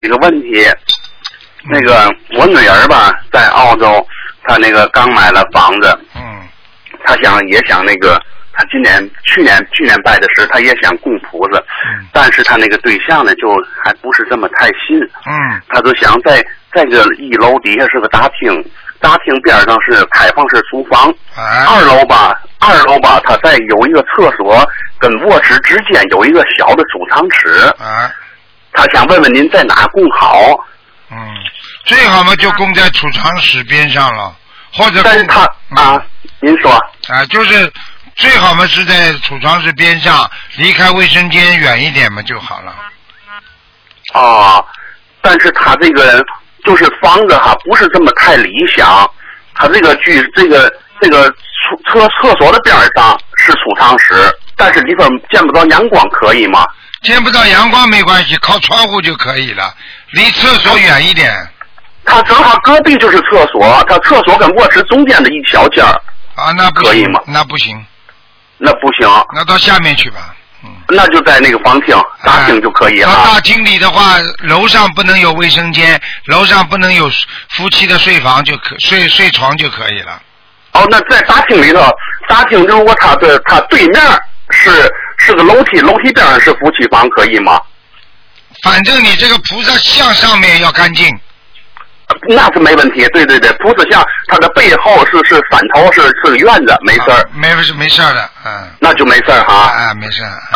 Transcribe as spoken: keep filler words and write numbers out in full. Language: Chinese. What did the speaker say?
一个问题，那个我女儿吧，在澳洲，她那个刚买了房子， 嗯， 她想也想那个，她今年去年去年拜的时，她也想供菩萨， 嗯， 但是她那个对象呢，就还不是这么太信， 嗯， 她就想在在这个一楼底下是个大厅，大厅边上是开放式厨房， 啊， 二楼吧，二楼吧，它再有一个厕所，跟卧室之间有一个小的储藏室， 啊， 她想问问您在哪供好？ 嗯，最好嘛就供在储藏室边上了，或者但是他啊、嗯，您说啊，就是最好嘛是在储藏室边上，离开卫生间远一点嘛就好了。 哦，但是他这个就是房子哈，不是这么太理想。他这个居这个这个厕厕所的边上是储藏室，但是里头见不到阳光，可以吗？ 见不到阳光没关系，靠窗户就可以了，离厕所远一点。 他正好隔壁就是厕所，他厕所跟卧室中间的一小间儿。 啊，那不行， 可以吗？ 那不行， 那不行。 那到下面去吧。嗯。 那就在那个房厅、大厅就可以了。 到大厅里的话，楼上不能有卫生间，楼上不能有夫妻的睡房就可睡睡床就可以了。 哦，那在大厅里头，大厅如果他的他对面是是个楼梯，楼梯边上是夫妻房，可以吗？ 反正你这个菩萨像上面要干净。 那是没问题，对对对，菩萨像它的背后是是山头是是个院子，没事儿、啊， 没事没事的，嗯， 那就没事儿哈， 啊，没事。